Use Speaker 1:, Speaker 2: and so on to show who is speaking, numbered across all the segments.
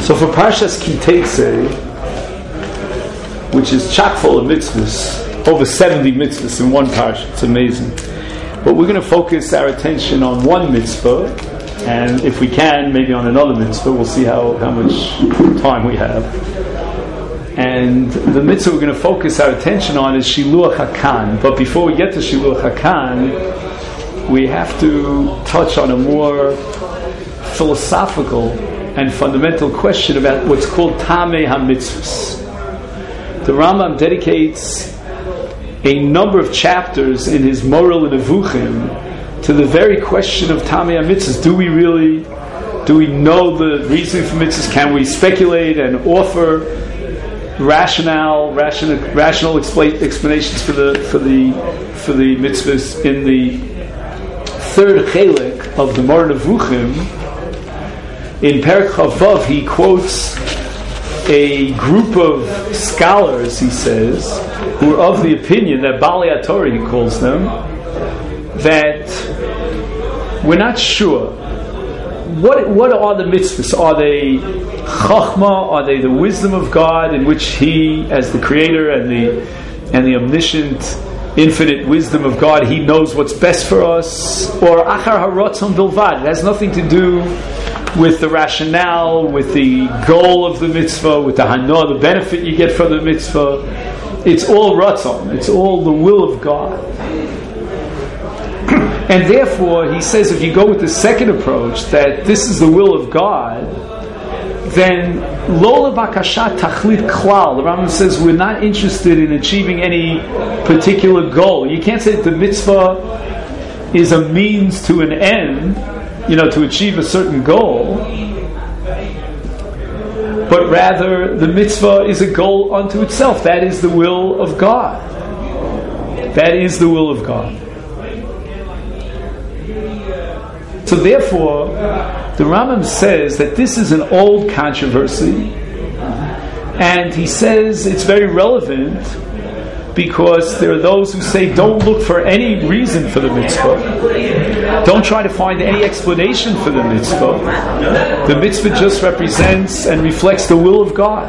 Speaker 1: So for Parshas Kiteitzei, which is chock full of mitzvahs, over 70 mitzvahs in one parsha, it's amazing. But we're going to focus our attention on one mitzvah, and if we can, maybe on another mitzvah. We'll see how much time we have. And the mitzvah we're going to focus our attention on is Shiluach HaKan. But before we get to Shiluach HaKan, we have to touch on a more philosophical and fundamental question about what's called Tamei HaMitzvahs. The Rambam dedicates a number of chapters in his Moral Nevuchim to the very question of Tamei HaMitzvahs. Do we know the reason for mitzvahs? Can we speculate and offer rational explanations for the mitzvahs? In the third chelik of the Moral Nevuchim, in Perek Chavav, he quotes a group of scholars, he says, who are of the opinion that Balei Torah, he calls them, that we're not sure. What are the mitzvahs? Are they chachma? Are they the wisdom of God, in which He, as the Creator and the omniscient, infinite wisdom of God, He knows what's best for us? Or achar haratzon bilvad? It has nothing to do with the rationale, with the goal of the mitzvah, with the hana, the benefit you get from the mitzvah. It's all ratzon. It's all the will of God. And therefore, he says, if you go with the second approach, that this is the will of God, then lo lebakashat tachlit klal. The Rambam says we're not interested in achieving any particular goal. You can't say that the mitzvah is a means to an end, to achieve a certain goal, but rather the mitzvah is a goal unto itself. That is the will of God. That is the will of God. So therefore, the Rambam says that this is an old controversy, and he says it's very relevant because there are those who say don't look for any reason for the mitzvah, don't try to find any explanation for the mitzvah. The mitzvah just represents and reflects the will of God,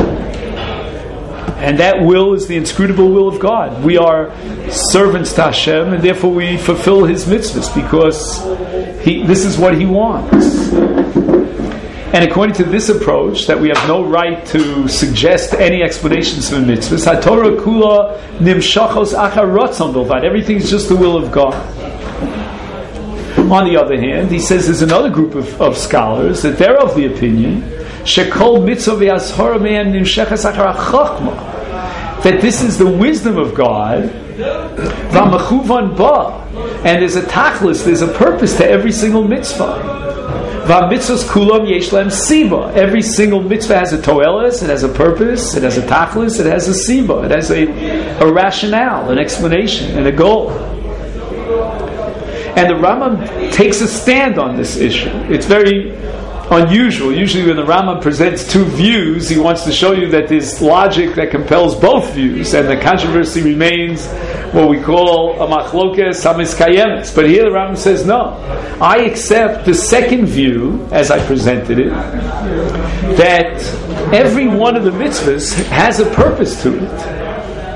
Speaker 1: and that will is the inscrutable will of God. We are servants to Hashem, and therefore we fulfill His mitzvahs because this is what He wants. And according to this approach, that we have no right to suggest any explanations for mitzvahs, HaTorah kula nimshachos achar ratzon bilvad. Everything's just the will of God. On the other hand, he says there's another group of scholars that they're of the opinion shekol mitzvah v'yashara me'em nimshachos achar chachma, that this is the wisdom of God, v'amachuvan ba, and there's a tachlis, there's a purpose to every single mitzvah. V'amitzvos kulam yesh lahem siba. Every single mitzvah has a toeles, it has a purpose, it has a tachlis, it has a siba, it has a rationale, an explanation, and a goal. And the Rambam takes a stand on this issue. It's very unusual. Usually when the Rambam presents two views, he wants to show you that there's logic that compels both views, and the controversy remains what we call a machlokes hamiskayemes. But here the Rambam says, no, I accept the second view, as I presented it, that every one of the mitzvahs has a purpose to it.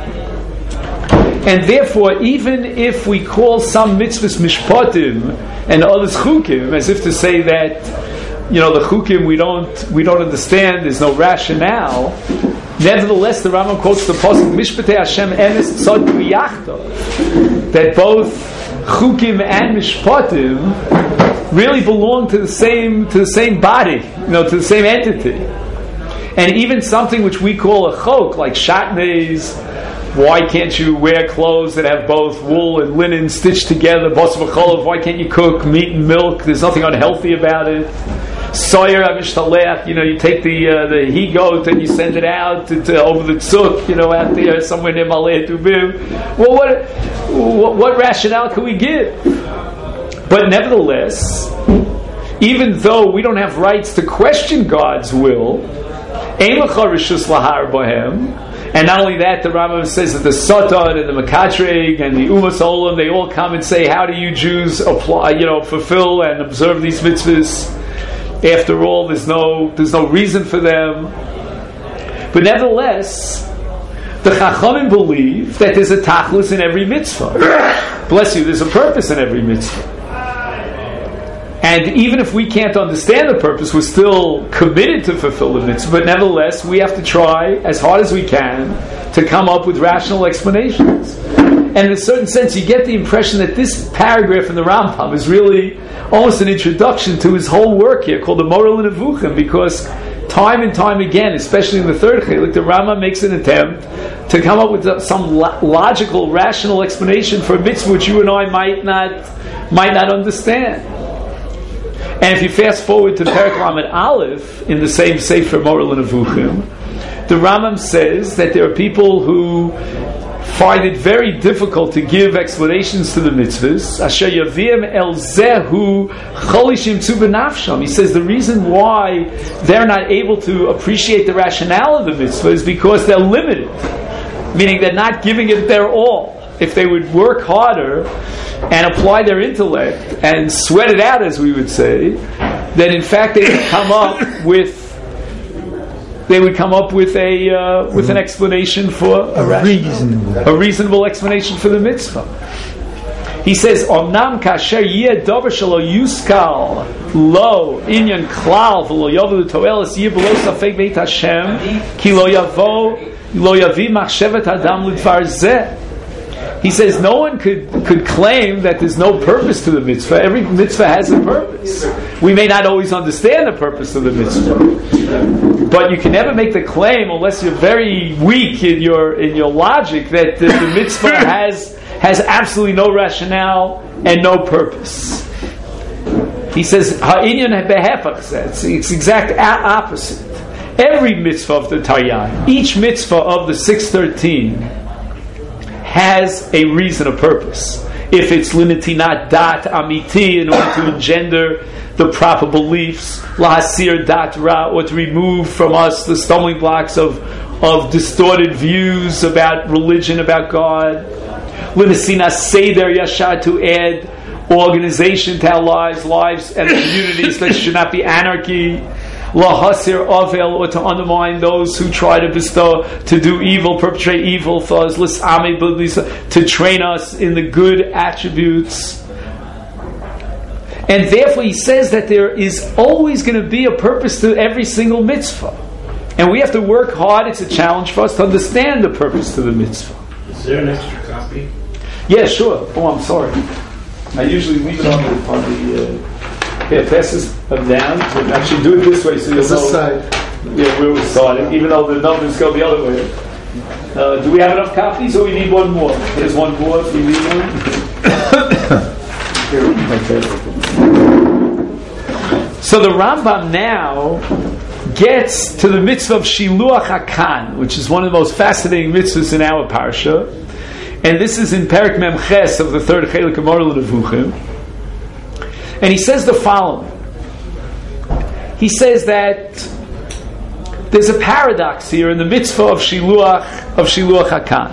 Speaker 1: And therefore, even if we call some mitzvahs mishpatim and others chukim, as if to say that, the chukim we don't understand, there's no rationale, nevertheless the Rambam quotes the pasuk Mishpatei Hashem emes tzad v'yachdav, that both chukim and mishpatim really belong to the same body, to the same entity. And even something which we call a chok, like shatnez, why can't you wear clothes that have both wool and linen stitched together? Basar v'cholav, why can't you cook meat and milk? There's nothing unhealthy about it. Soyer amishtalech, you take the he-goat and you send it out to over the tzuk, out there somewhere near Malay Tubim. Well, what rationale can we give? But nevertheless, even though we don't have rights to question God's will, ein lecha rishus lahar bohem. And not only that, the Rambam says that the Satan and the Mekatreg and the Umas Olam, they all come and say, how do you Jews apply, fulfill and observe these mitzvahs? After all, there's no reason for them. But nevertheless, the Chachamim believe that there's a tachlis in every mitzvah. Bless you, there's a purpose in every mitzvah. And even if we can't understand the purpose, we're still committed to fulfill the mitzvah. But nevertheless, we have to try as hard as we can to come up with rational explanations. And in a certain sense, you get the impression that this paragraph in the Rambam is really almost an introduction to his whole work here, called the Moral Nevuchim, because time and time again, especially in the third chelik, the Rambam makes an attempt to come up with some logical, rational explanation for a mitzvah which you and I might not understand. And if you fast forward to Perek Lamed Aleph in the same Sefer Moral Nevuchim, the Rambam says that there are people who find it very difficult to give explanations to the mitzvahs. Asher yaviem el zehu cholishim tzu benafsham. He says the reason why they're not able to appreciate the rationale of the mitzvah is because they're limited, meaning they're not giving it their all. If they would work harder and apply their intellect and sweat it out, as we would say, then in fact they would come up with an explanation for a reasonable explanation for the mitzvah. He says, "Omnam kasher yeh davar shelo yuskal lo inyan klal v'lo yavu l'toeles yeh b'lo safek beit Hashem ki lo yavi machshevet adam l'dvar zeh." He says no one could claim that there's no purpose to the mitzvah. Every mitzvah has a purpose. We may not always understand the purpose of the mitzvah, but you can never make the claim, unless you're very weak in your logic, that the mitzvah has absolutely no rationale and no purpose. He says ha'inyan behefach. It's exact opposite. Every mitzvah of the Taryan, each mitzvah of the 613, has a reason, a purpose. If it's linitinat dat amiti, in order to engender the proper beliefs, lahasir dat ra, or to remove from us the stumbling blocks of distorted views about religion, about God. Linisina seder yashar, to add organization to our lives and communities, that should not be anarchy. Lahasir avel, or to undermine those who try to do evil, perpetrate evil thoughts, to train us in the good attributes. And therefore he says that there is always going to be a purpose to every single mitzvah. And we have to work hard. It's a challenge for us to understand the purpose to the mitzvah.
Speaker 2: Is there an extra copy?
Speaker 1: Yeah, sure. Oh, I'm sorry. I usually leave it on the yeah, pass this down. So actually do it this way so you'll know
Speaker 3: side.
Speaker 1: Yeah, where we're starting, even though the numbers go the other way. Do we have enough copies, or we need one more? There's one more if we need one. So the Rambam now gets to the mitzvah of Shiluach HaKan, which is one of the most fascinating mitzvahs in our parsha. And this is in Perek Mem Ches of the third chelik of Moral Nevuchim. And he says the following. He says that there's a paradox here in the mitzvah of Shiluach HaKan.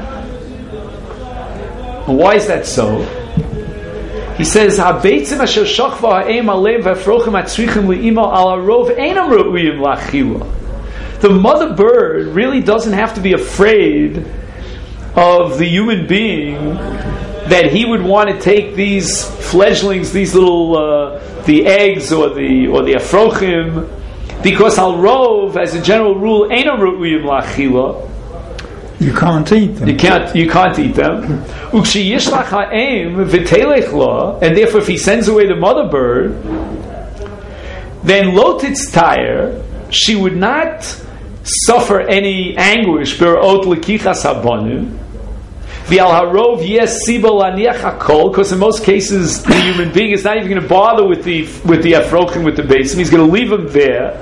Speaker 1: And why is that so? He says, "Habeitzim asher shachva ha'em aleim v'afrochim atzrichim li'imo al harov einam re'uyim la'achila." The mother bird really doesn't have to be afraid of the human being that he would want to take these fledglings, these little the eggs or the afrochim, because al rov, as a general rule, einam re'uyim la'achila.
Speaker 3: You can't eat them.
Speaker 1: You can't eat them. Ukshiyishlach ha'em v'telech la, and therefore, if he sends away the mother bird, then lo titztayer, she would not suffer any anguish. Berot lekichas habonim. V'al harov yes siba laniach hakol, because in most cases the human being is not even going to bother with the afrochim, with the basin. He's going to leave them there.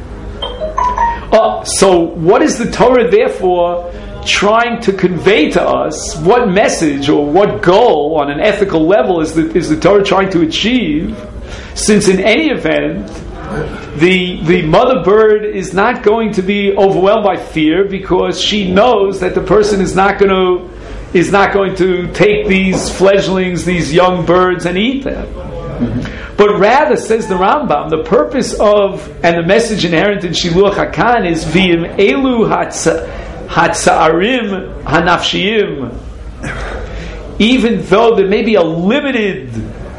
Speaker 1: So what is the Torah therefore trying to convey to us? What message or what goal on an ethical level is the Torah trying to achieve? Since in any event, the mother bird is not going to be overwhelmed by fear, because she knows that the person is not going to take these fledglings, these young birds, and eat them. But rather, says the Rambam, the purpose of and the message inherent in Shiluach HaKan is v'im elu hatza'arim hanafshiyim. Even though there may be a limited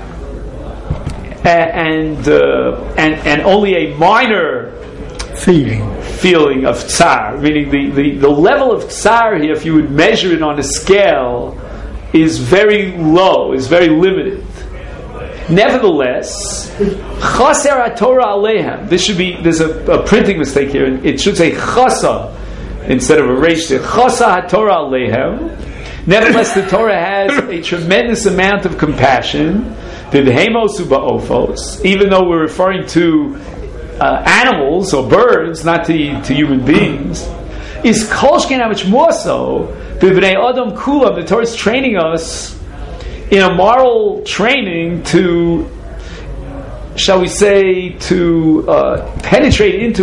Speaker 1: and only a minor feeling of tsar, meaning the level of tsar here, if you would measure it on a scale, is very low, is very limited. Nevertheless, chaser haTorah alehem. There's a printing mistake here. It should say chasa instead of a reish. Chasa haTorah alehem. Nevertheless, the Torah has a tremendous amount of compassion. V'v'hemos u'ba'ofos. Even though we're referring to animals or birds, not to human beings, is kolshken how much more so. V'bnei adam kulam. The Torah is training us in a moral training to, shall we say, to penetrate into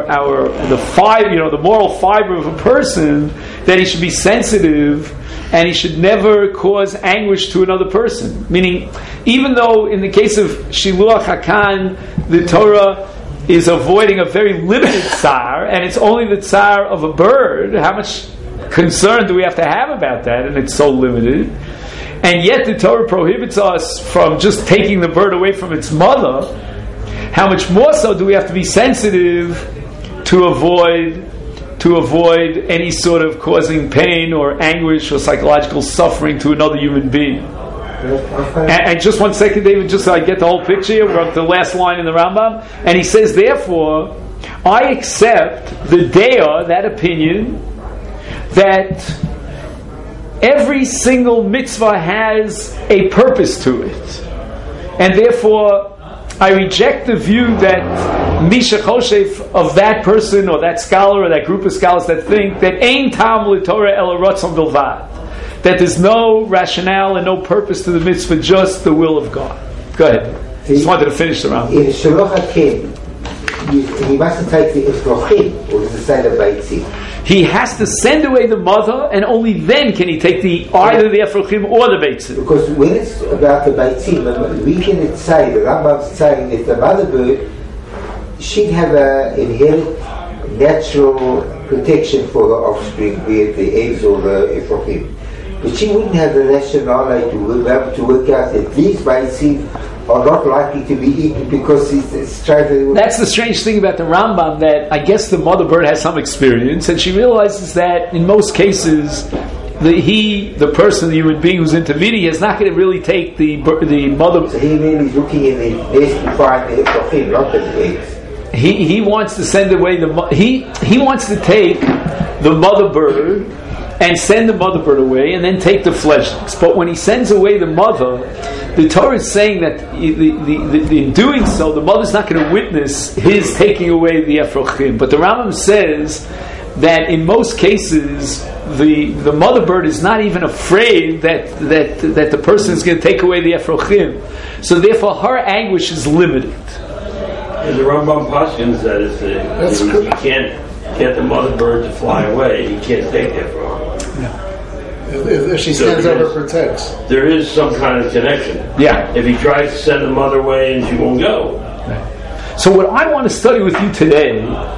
Speaker 1: the moral fiber of a person, that he should be sensitive and he should never cause anguish to another person. Meaning, even though in the case of Shiluach HaKan, the Torah is avoiding a very limited tsar, and it's only the tsar of a bird, how much concern do we have to have about that? And it's so limited. And yet the Torah prohibits us from just taking the bird away from its mother. How much more so do we have to be sensitive to avoid any sort of causing pain or anguish or psychological suffering to another human being? And just 1 second, David, just so I get the whole picture here. We're up to the last line in the Rambam. And he says, therefore, I accept the dea, that opinion, that every single mitzvah has a purpose to it. And therefore, I reject the view that Misha Choshef of that person or that scholar or that group of scholars that think that Ein Tam L'Torah Ela Ratzon Bilvad, that there's no rationale and no purpose to the mitzvah, just the will of God. Go ahead. Just wanted to finish the round.
Speaker 4: In Shiluach HaKan, he mustn't take the Efrochim, or the side of Beitzim.
Speaker 1: He has to send away the mother, and only then can he take either the Efrochim or the Beitzim.
Speaker 4: Because when it's about the Beitzim, we can say, the Rambam's saying that the mother bird should have an inherent natural protection for her offspring, be it the eggs or the Efrochim. But she wouldn't have the rationale to be able to work out that these Beitzim are not likely to be eaten because it's straight.
Speaker 1: That's the strange thing about the Rambam, that I guess the mother bird has some experience, and she realizes that in most cases, the human being who's intervening, is not going to really take the mother.
Speaker 4: So he really is looking in the nest to find the Efrochim, not the eggs.
Speaker 1: He wants to send away he wants to take the mother bird and send the mother bird away, and then take the fledglings. But when he sends away the mother, the Torah is saying that in doing so, the mother's not going to witness his taking away the Efrochim. But the Rambam says that in most cases, the mother bird is not even afraid that the person is going to take away the Efrochim. So therefore, her anguish is limited.
Speaker 2: And the Rambam Paschins says that you can't get the mother bird to fly away. You can't take that from her.
Speaker 5: If she stands over, protects.
Speaker 2: There is some kind of connection.
Speaker 1: Yeah.
Speaker 2: If he tries to send the mother away and she won't go.
Speaker 1: So what I want to study with you today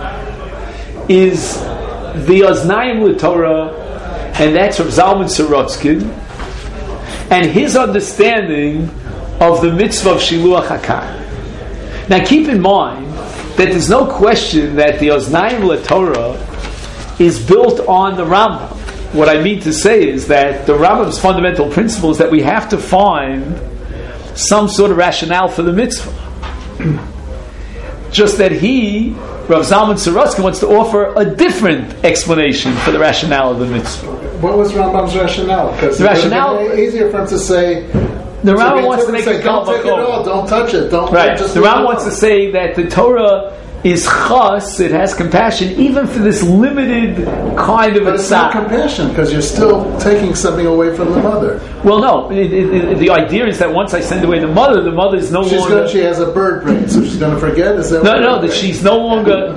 Speaker 1: is the Oznayim L'Torah, and that's from Zalman Sorotzkin, and his understanding of the mitzvah of Shiluach HaKan. Now keep in mind that there's no question that the Oznayim L'Torah is built on the Rambam. What I mean to say is that the Rambam's fundamental principle is that we have to find some sort of rationale for the mitzvah. Just that Rav Zalman Sorotzkin, wants to offer a different explanation for the rationale of the mitzvah.
Speaker 5: What was Rambam's rationale? Because
Speaker 1: the rationale
Speaker 5: it's easier for him to say.
Speaker 1: The Rambam wants to make it
Speaker 5: don't take it all, don't touch it, don't.
Speaker 1: Right.
Speaker 5: Just
Speaker 1: the Rambam wants to say that the Torah is chas, it has compassion, even for this limited kind of
Speaker 5: but it's not compassion, because you're still taking something away from the mother.
Speaker 1: Well, no. The idea is that once I send away the mother is no longer.
Speaker 5: She has a bird brain, so she's going to forget. Is that
Speaker 1: that she's no longer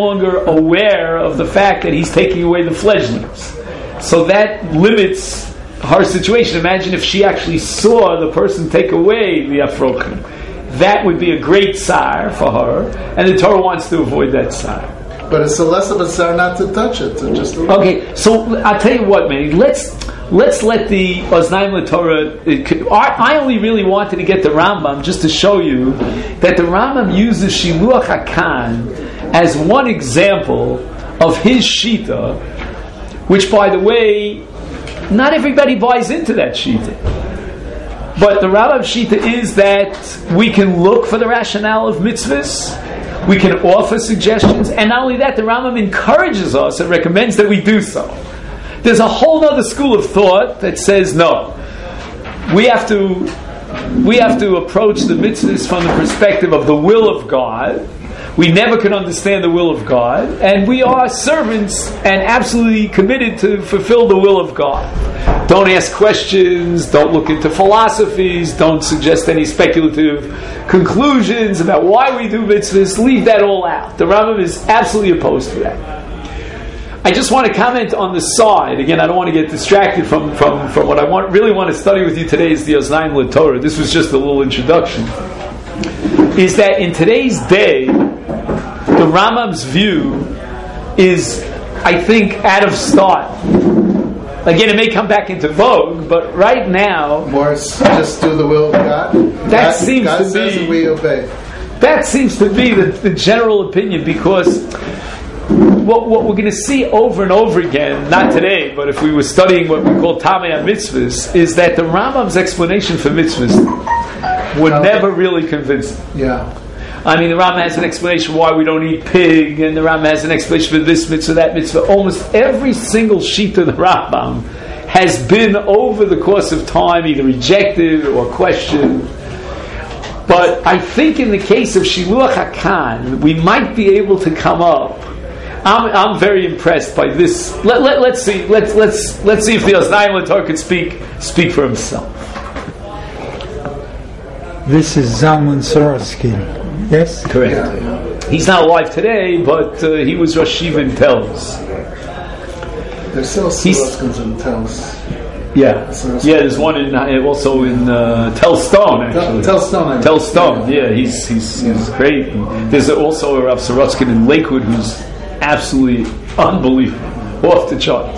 Speaker 1: aware of the fact that he's taking away the fledglings. So that limits her situation. Imagine if she actually saw the person take away the afrochim. That would be a great tsar for her, and the Torah wants to avoid that tsar.
Speaker 5: But it's a less of a tsar not to touch it. To just
Speaker 1: okay, so I'll tell you what, man. Let's let the Oznaim LaTorah. I only really wanted to get the Rambam just to show you that the Rambam uses Shiluach HaKan as one example of his shita, which, by the way, not everybody buys into that shita. But the Rambam's shita is that we can look for the rationale of mitzvahs, we can offer suggestions, and not only that, the Rambam encourages us and recommends that we do so. There's a whole other school of thought that says no. We have to approach the mitzvahs from the perspective of the will of God. We never can understand the will of God, and we are servants and absolutely committed to fulfill the will of God. Don't ask questions, don't look into philosophies, don't suggest any speculative conclusions about why we do mitzvahs. Leave that all out. The Rambam is absolutely opposed to that. I just want to comment on the side. Again, I don't want to get distracted from what I really want to study with you today is the Oznaim LaTorah. This was just a little introduction. Is that in today's day, the Rambam's view is, I think, out of style. Again, it may come back into vogue, but right now,
Speaker 5: Morris, just do the will of God.
Speaker 1: That seems
Speaker 5: God
Speaker 1: to
Speaker 5: says
Speaker 1: be.
Speaker 5: and we obey.
Speaker 1: That seems to be the general opinion, because what we're going to see over and over again, not today, but if we were studying what we call Tamei HaMitzvahs, is that the Rambam's explanation for mitzvahs would never really convince them.
Speaker 5: Yeah.
Speaker 1: I mean, the Rambam has an explanation why we don't eat pig, and the Rambam has an explanation for this mitzvah, that mitzvah. Almost every single sheet of the Rambam has been, over the course of time, either rejected or questioned. But I think in the case of Shiluach HaKan, we might be able to come up. I'm very impressed by this. Let's see if the Oznaim LaTorah could speak for himself.
Speaker 3: This is Zalman Sorotsky. Yes?
Speaker 1: Correct. Yeah. He's not alive today, but he was Rosh Yeshiva in Telz.
Speaker 5: There's still Sorotskins in Telz.
Speaker 1: Yeah. There's one also in Telstone, actually. Telstone. Yeah, he's great. And there's also a Rav Sorotskin in Lakewood who's absolutely unbelievable, off the chart.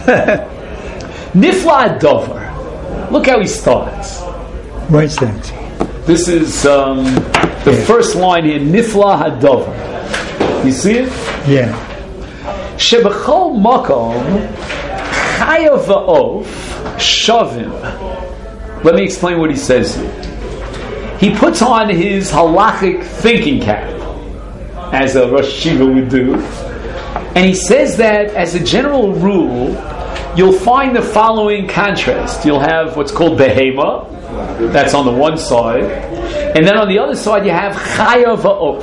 Speaker 1: Nifla Dover. Look how he starts.
Speaker 3: Where's that?
Speaker 1: This is the first line here, Nifla Hadover. You see it?
Speaker 3: Yeah.
Speaker 1: Shebechol Makom Chaya Va'of Shavim. Let me explain what he says here. He puts on his halachic thinking cap, as a Rosh Yeshiva would do, and he says that as a general rule, you'll find the following contrast. You'll have what's called Behema, that's on the one side, and then on the other side you have Chaya Va'of.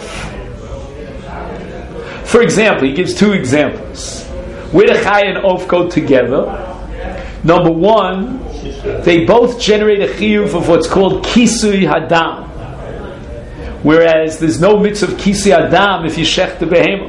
Speaker 1: For example, he gives two examples. Where the Chaya and Of go together. Number one, they both generate a chiyuv of what's called Kisui Hadam. Whereas there's no mitzvah of Kisui Hadam if you shech the Behema.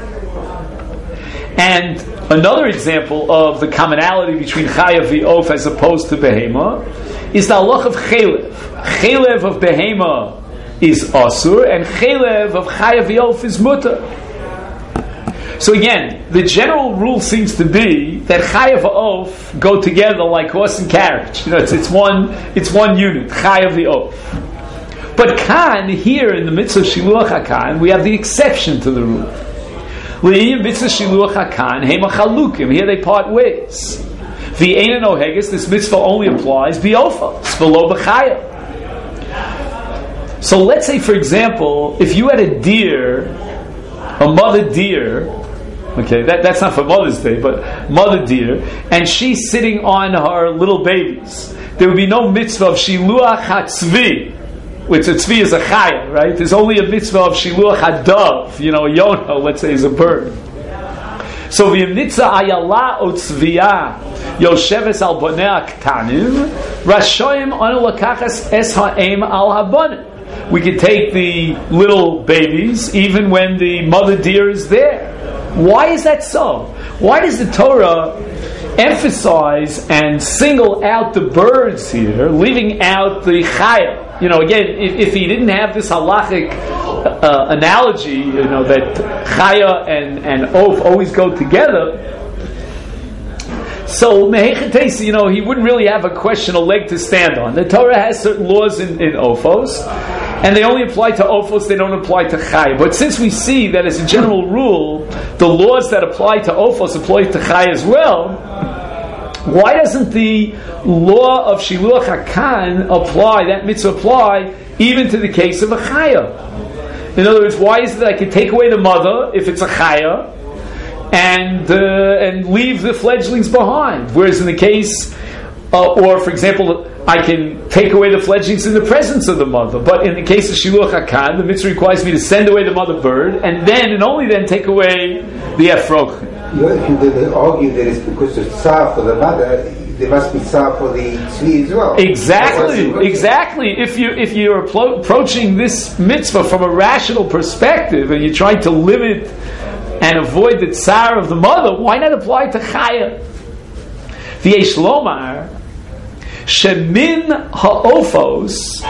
Speaker 1: And another example of the commonality between Chaya V'of as opposed to Behema is the halach of Chelev. Chelev of Behema is Asur, and Chelev of Chaya V'of is Mutter. So again, the general rule seems to be that Chaya V'of go together like horse and carriage. You know, it's one unit, Chaya V'of. But Kan, here in the mitzvah Shiluach HaKan, we have the exception to the rule. L'iyim mitzvah Shiluach HaKan, Hema Chalukim, here they part ways. V'eina noheges, this mitzvah only applies b'ofa, s'velo b'chaya. So let's say, for example, if you had a deer, a mother deer, okay, that's not for Mother's Day, but mother deer, and she's sitting on her little babies, there would be no mitzvah of Shiluach HaTzvi, which a tzvi is a chaya, right? There's only a mitzvah of Shiluach HaDov, a yonah, let's say, is a bird. So v'yimnitza ayala o tzviya yosheves al bonei ktanim rashoyim anu lakachas es ha'em al habonim. We could take the little babies even when the mother deer is there. Why is that so? Why does the Torah emphasize and single out the birds here, leaving out the chaya. Again, if he didn't have this halachic analogy, that chaya and oaf always go together, so mehechetesi, he wouldn't really have a question, a leg to stand on. The Torah has certain laws in ophos, and they only apply to ophos, they don't apply to chaya. But since we see that as a general rule, the laws that apply to ophos apply to chaya as well, why doesn't the law of Shiluach HaKan apply, that mitzvah apply, even to the case of a chaya? In other words, why is it that I can take away the mother if it's a chaya, and leave the fledglings behind? Whereas in the case, or for example, I can take away the fledglings in the presence of the mother. But in the case of Shiluach HaKan, the mitzvah requires me to send away the mother bird, and only then take away the efroch.
Speaker 4: If you're going to argue that it's because of tsar for the mother, there must be tsar for the tzvi as well. Exactly. If you're approaching this mitzvah from a rational perspective, and you're trying to limit and avoid the tsar of the mother, why not apply to chaya? V'yesh lomar shemin ha'ofos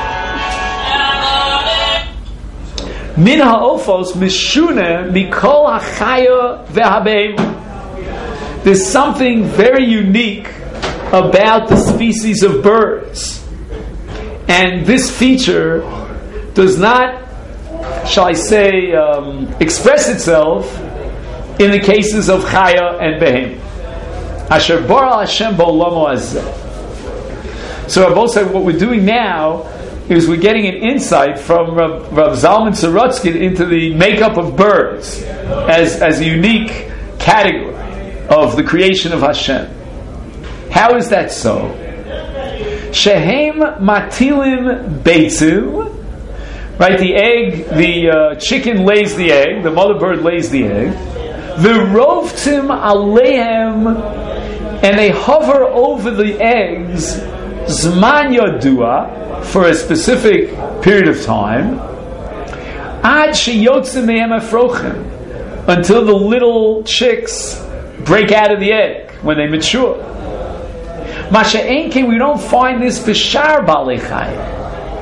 Speaker 4: mishune mikol hachaya ve'habeim. There's something very unique about the species of birds, and this feature does not, shall I say, express itself in the cases of chaya and behem. Asher bara Hashem ba'olamo hazeh. So Rabbi said, what we're doing now is we're getting an insight from Rav Zalman Sorotzkin into the makeup of birds as a unique category of the creation of Hashem. How is that so? Shehem matilim beitzim. Right, the chicken lays the egg, the mother bird lays the egg. V'rovtim aleihem, and they hover over the eggs, zman yodua, for a specific period of time, ad sheyotzim mehem efrochim, until the little chicks break out of the egg when they mature. Masha enke, we don't find this b'shar balei chayim.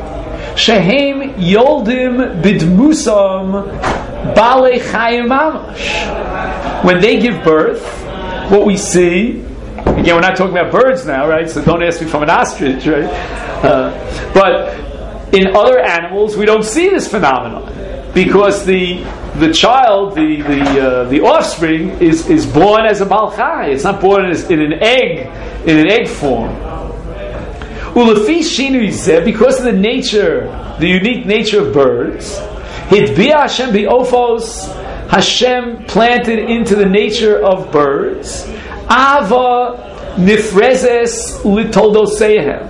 Speaker 4: Shehem yoldim bidmusam balei chayim mamash. When they give birth, what we see, again, we're not talking about birds now, right? So don't ask me from an ostrich, right? But in other animals, we don't see this phenomenon because the child, the offspring, is born as a balchai. It's not born in an egg form. Ulefi shinu yizeh, because of the unique nature of birds, hitbiya Hashem bi'ofos, Hashem planted into the nature of birds, ava nifrezes litoldosehem,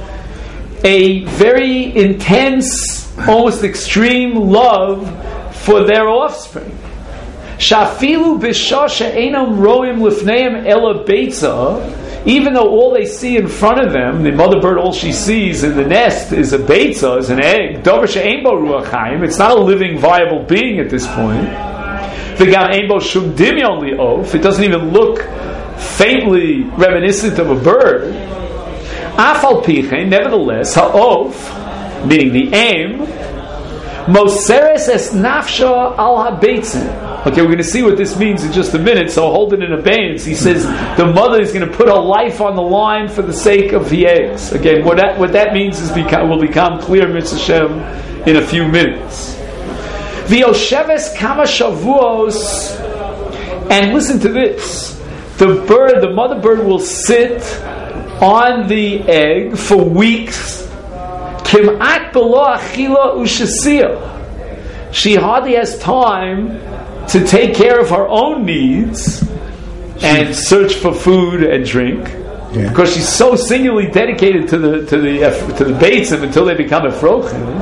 Speaker 4: a very intense, almost extreme love for their offspring. Shafilu b'shah she'enam roim lifneim ela beitza, even though all they see in front of them, the mother bird, all she sees in the nest is a beitza, is an egg. Dover she'ein bo ruach chaim, it's not a living, viable being at this point. V'gam ein bo shum dimyon li'of, it doesn't even look faintly reminiscent of a bird. Afal pichein, nevertheless, ha'of, meaning the aim, moseres es nafsha al ha'beitzin. Okay, we're going to see what this means in just a minute, so hold it in abeyance. He says the mother is going to put her life on the line for the sake of the eggs. Again, what that means will become clear, Mitzvah Shem, in a few minutes. V'yosheves kama shavuos, and listen to this. The mother bird will sit on the egg for weeks. Kim'at b'lo achila u'shasiyah. She hardly has time to take care of her own needs and search for food and drink, because she's so singularly dedicated to the beitzim until they become efrochim.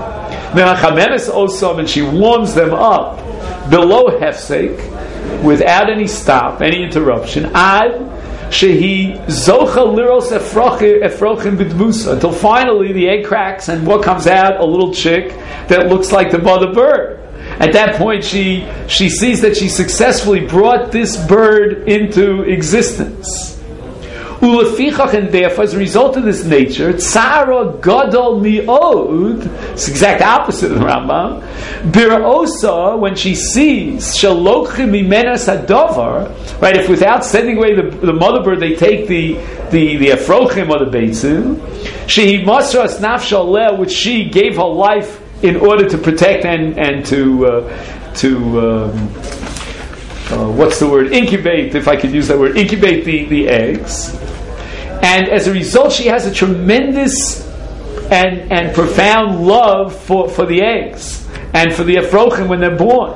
Speaker 4: And she warms them up below hefsek, without any stop, any interruption. Ad shehi zocha liros efrochim b'dmusa, until finally the egg cracks and what comes out, a little chick that looks like the mother bird. At that point, she sees that she successfully brought this bird into existence.
Speaker 1: Ulefichach, and therefore, as a result of this nature, tzara gadol mi'od, it's the exact opposite of the Rambam, bir'osa, when she sees, shalochim mimenas hadovar, right, if without sending away the mother bird, they take the afrochim or the beitzim, shehi masras nafsha leh, which she gave her life in order to protect and to what's the word? Incubate, if I could use that word, incubate the eggs. And as a result, she has a tremendous and profound love for the eggs and for the afrochim when they're born.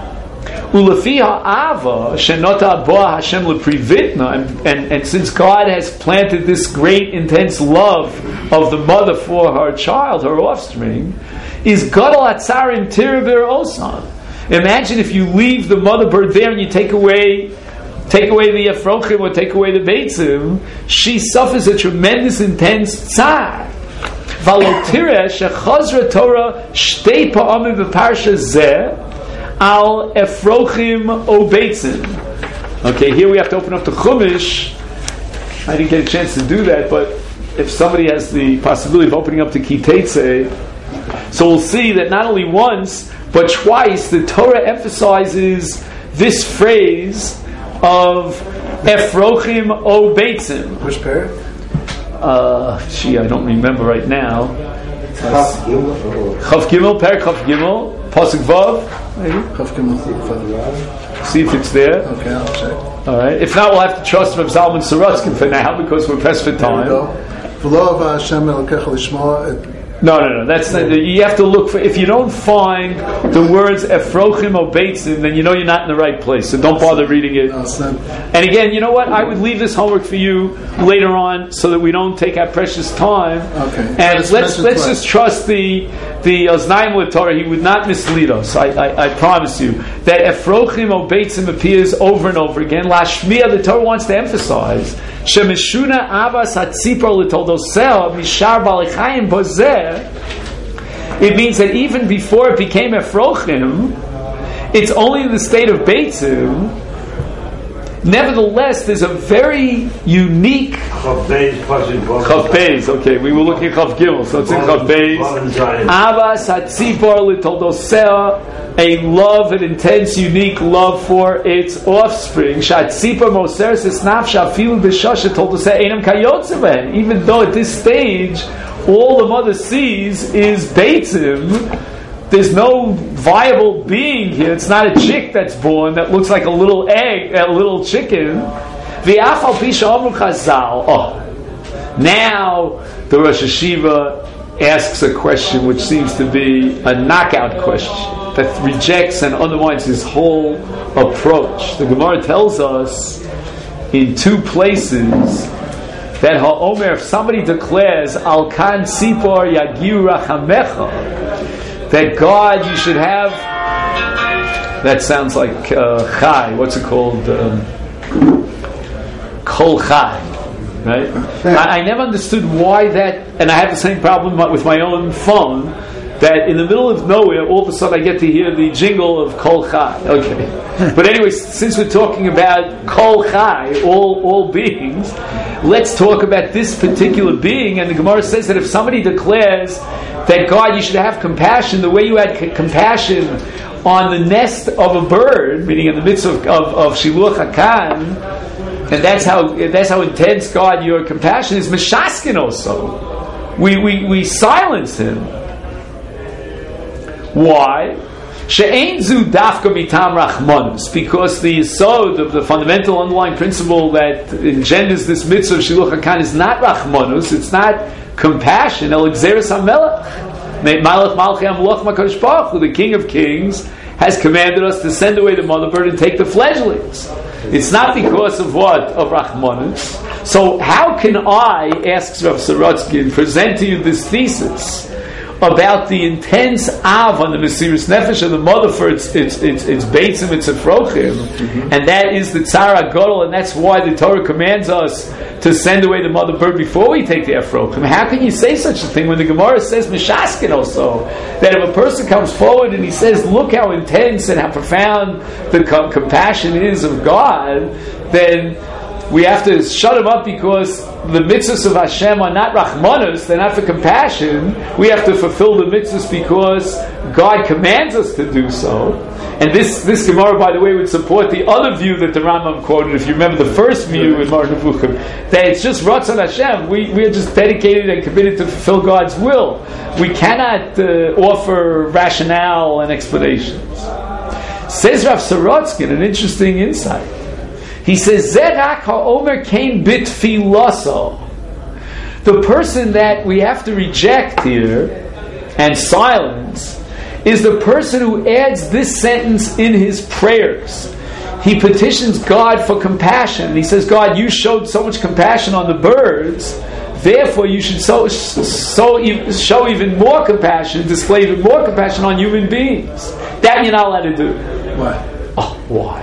Speaker 1: And since God has planted this great, intense love of the mother for her child, her offspring, is gadol atzarim tirabir osan. Imagine if you leave the mother bird there and you take away the afrochim or take away the beitzim, she suffers a tremendous, intense tzar. Valotire shechazra Torah shtei pa'amim v'parsha zeh al afrochim o beitzim. Okay, here we have to open up the Chumash. I didn't get a chance to do that, but if somebody has the possibility of opening up the Kiteitzei, so we'll see that not only once but twice the Torah emphasizes this phrase of Efrochim o Beitzim.
Speaker 5: Which pair?
Speaker 1: I don't remember right now. Chav Gimel, Per Chav Gimel, Pasuk Vav.
Speaker 5: Chav Gimel.
Speaker 1: See if it's there.
Speaker 5: Okay, I'll check.
Speaker 1: All right. If not, we'll have to trust Rav Zalman Sorotzkin for now because we're pressed for time. No. That's not, you have to look for. If you don't find the words Efrochim o Beitzim, then you know you're not in the right place. So don't bother reading it. And again, you know what? I would leave this homework for you later on, so that we don't take our precious time.
Speaker 5: Okay.
Speaker 1: And let's just trust the Oznaim LeTorah. He would not mislead us. I promise you that Efrochim o Beitzim appears over and over again. Lashmiya, the Torah wants to emphasize Shemeshuna Avas Hatzipor LeToldoseh Mishar Balechayim Bozeh. It means that even before it became Efrochim, it's only in the state of Beitzim. Nevertheless, there's a very unique Chav Beis. Okay, we were looking at Chav Gimel, so it's in Chav Beis. Avas Hatzipor LeToldoseh, a love, an intense, unique love for its offspring. Shatzipor Moseres Esnafsha Afilu B'Shasha Toldoseh Einam Kayotzeben. Even though at this stage all the mother sees is Beitzim, there's no viable being here. It's not a chick that's born that looks like a little egg, a little chicken. V'afal pisha amru Chazal. Oh, now the Rosh Hashiva asks a question which seems to be a knockout question that rejects and undermines his whole approach. The Gemara tells us in two places that ha'omer, if somebody declares al kan sipor yagiu rachamecha, that God, you should have, that sounds like chai, what's it called? Kol chai, right? I never understood why that, and I have the same problem with my own phone, that in the middle of nowhere, all of a sudden I get to hear the jingle of Kol Chai. Okay. But anyway, since we're talking about Kol Chai, all beings, let's talk about this particular being. And the Gemara says that if somebody declares that God, you should have compassion the way you had compassion on the nest of a bird, meaning in the midst of Shiluach HaKan, and that's how intense, God, your compassion is, Meshaskin also. We silence him. Why? She'ein zu dafka mitam rachmanus, because the yesod of the fundamental underlying principle that engenders this mitzvah of Shiluach HaKan is not rachmanus, it's not compassion. El Gzeres HaMelech, Malach Malchei HaMelech HaKadosh Baruch Hu, the King of Kings, has commanded us to send away the mother bird and take the fledglings. It's not because of what? Of rachmanus. So how can I, asks Rav Sorotzkin, present to you this thesis about the intense av on the Mesiras Nefesh of the mother for its beitzim, its afrochim, and that is the tzara gadol, and that's why the Torah commands us to send away the mother bird before we take the afrochim. How can you say such a thing when the Gemara says Meshaskin also, that if a person comes forward and he says, look how intense and how profound the compassion is of God, then we have to shut him up because the mitzvahs of Hashem are not rachmanos, they're not for compassion. We have to fulfill the mitzvahs because God commands us to do so. And this Gemara, by the way, would support the other view that the Rambam quoted. If you remember the first view in Mar Nevuchim, that it's just Ratzon Hashem. We are just dedicated and committed to fulfill God's will. We cannot offer rationale and explanations. Says Rav Sorotzkin, an interesting insight. He says, Zerak ha'omer kain bitfilaso. The person that we have to reject here and silence is the person who adds this sentence in his prayers. He petitions God for compassion. He says, God, you showed so much compassion on the birds, therefore you should show even more compassion, display even more compassion on human beings. That you're not allowed to do.
Speaker 5: Why?
Speaker 1: Oh, why?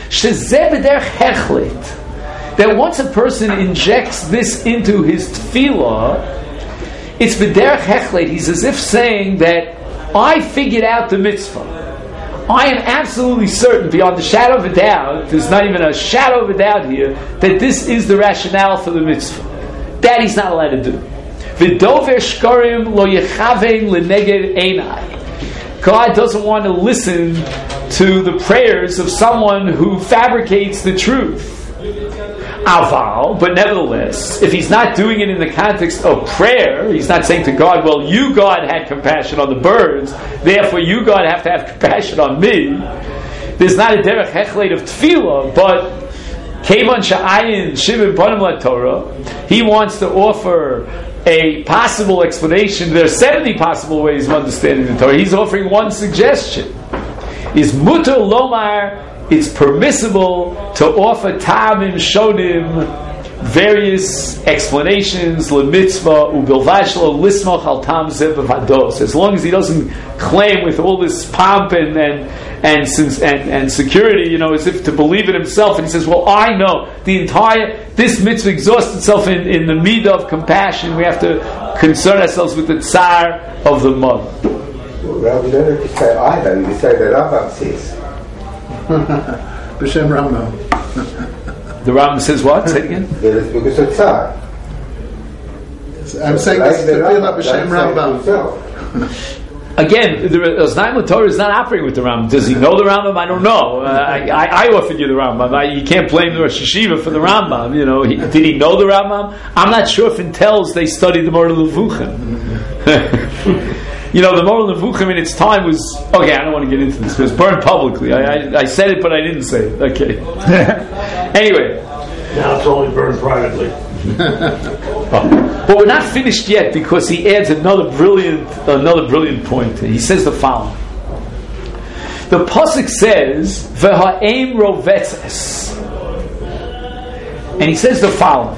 Speaker 1: That once a person injects this into his tefillah, it's b'derech hechlet. He's as if saying that I figured out the mitzvah. I am absolutely certain, beyond the shadow of a doubt, there's not even a shadow of a doubt here, that this is the rationale for the mitzvah. That he's not allowed to do. V'dover shkarim lo yechavein leneged einai. God doesn't want to listen to the prayers of someone who fabricates the truth. Aval, but nevertheless, if he's not doing it in the context of prayer, he's not saying to God, well, you, God, had compassion on the birds, therefore you, God, have to have compassion on me. There's not a derech hechlet of tefillah, but Kevon sha'ayin shivim panim laTorah, he wants to offer a possible explanation. There are 70 possible ways of understanding the Torah. He's offering one suggestion. Is mutar lomar, it's permissible to offer ta'amim shonim, various explanations, lemitzvah, ubilvash lo lismoch al tam zeh b'vados. As long as he doesn't claim with all this pomp and security, as if to believe it himself, and he says, well, I know this mitzvah exhausts itself in the midah of compassion. We have to concern ourselves with the tsar of the mother.
Speaker 4: Well, you don't have to say I know, you say the Rambam says.
Speaker 5: B'Shem Rambam.
Speaker 1: The Rambam says what? Say it again?
Speaker 4: Yeah, it's because of tsar.
Speaker 5: I'm saying this is the feel of B'Shem Rambam.
Speaker 1: Again, the Oznaim LaTorah is not operating with the Rambam. Does he know the Rambam? I don't know. I offered you the Rambam. You can't blame the Rosh Hashiva for the Rambam. Did he know the Rambam? I'm not sure if in Tells they studied the Moral Nevuchim. The Moral Nevuchim in its time was... Okay, I don't want to get into this. It was burned publicly. I said it, but I didn't say it. Okay. Anyway.
Speaker 2: Now it's only burned privately.
Speaker 1: But we're not finished yet because he adds another brilliant point. He says the following. The pasuk says, "V'ha'em rovetzes," and he says the following.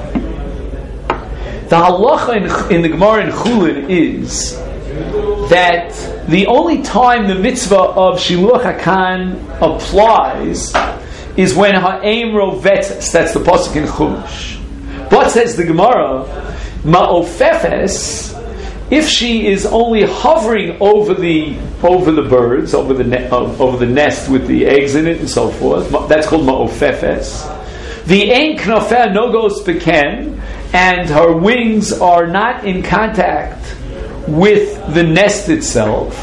Speaker 1: The halacha in the Gemara in Chulin is that the only time the mitzvah of Shiluach HaKan applies is when ha'em rovetzes. That's the pasuk in Chumash. But says the Gemara, ma'ofefes, if she is only hovering over the birds, over the nest with the eggs in it and so forth, that's called ma'ofefes. The ein knafeh nogos beken, and her wings are not in contact with the nest itself,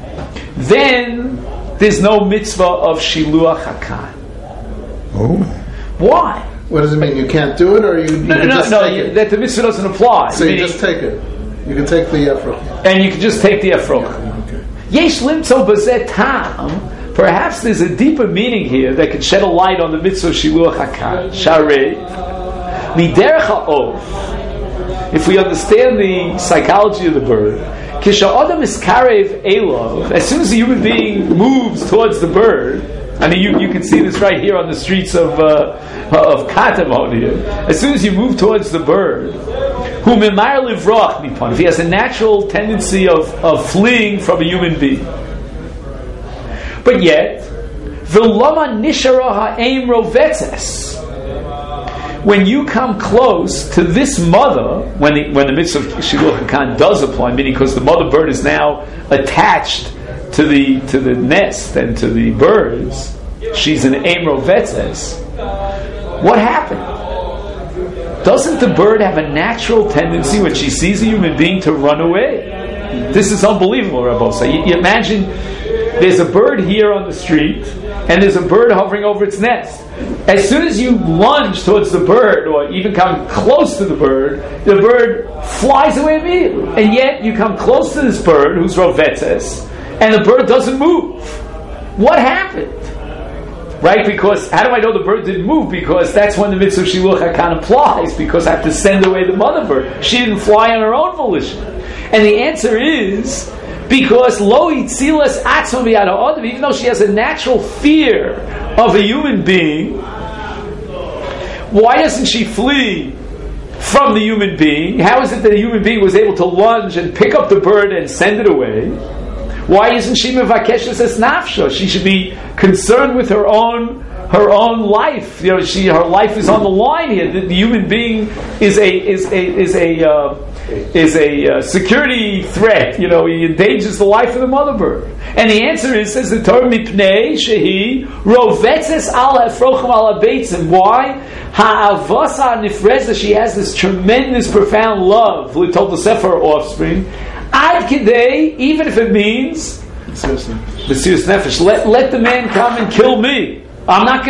Speaker 1: then there's no mitzvah of Shiluach HaKan.
Speaker 3: Oh.
Speaker 1: Why?
Speaker 5: What does it mean? You can't do it, or you can just take it?
Speaker 1: That the mitzvah doesn't apply.
Speaker 5: So you just take it. You can take the efrog.
Speaker 1: And you can just take the efrog.
Speaker 5: Okay.
Speaker 1: Yesh limtzo b'zeh tam. Perhaps there's a deeper meaning here that could shed a light on the mitzvah of Shiluach HaKan. Sharei miderech ha'ov. If we understand the psychology of the bird, kisha adam is karev elov. As soon as a human being moves towards the bird, I mean, you can see this right here on the streets of Katamon here. As soon as you move towards the bird, who memar livrach mipan, if he has a natural tendency of fleeing from a human being. But yet, v'lama nishara ha'eim rovetzes. When you come close to this mother, when the mitzvah of Shiluach HaKan does apply, meaning because the mother bird is now attached to the nest and to the birds, she's an Eim Rovetzes. What happened? doesn't the bird have a natural tendency when she sees a human being to run away? This is unbelievable, Rabbi. You imagine there's a bird here on the street, and there's a bird hovering over its nest. As soon as you lunge towards the bird, or even come close to the bird flies away immediately. And yet, you come close to this bird, who's rovetzes, and the bird doesn't move. What happened? Right? Because, how do I know the bird didn't move? Because that's when the mitzvah shiluch hakan applies, because I have to send away the mother bird. She didn't fly on her own volition. And the answer is, because lo itzilas atzma b'yad ha'adam, even though she has a natural fear of a human being, why doesn't she flee from the human being? How is it that a human being was able to lunge and pick up the bird and send it away? Why isn't she mevakeshes es nafsha? She should be concerned with her own life. You know, her life is on the line here. The human being is a security threat. You know, he endangers the life of the mother bird. And the answer is, says the Torah, mipnei shehi rovetzes al hafrochim al habeitzim. Why? Ha'avasa nifreza. She has this tremendous, profound love. We told the Sefer offspring. Ad kidei, even if it means Mesiras Nefesh. Let the man come and kill me. I'm not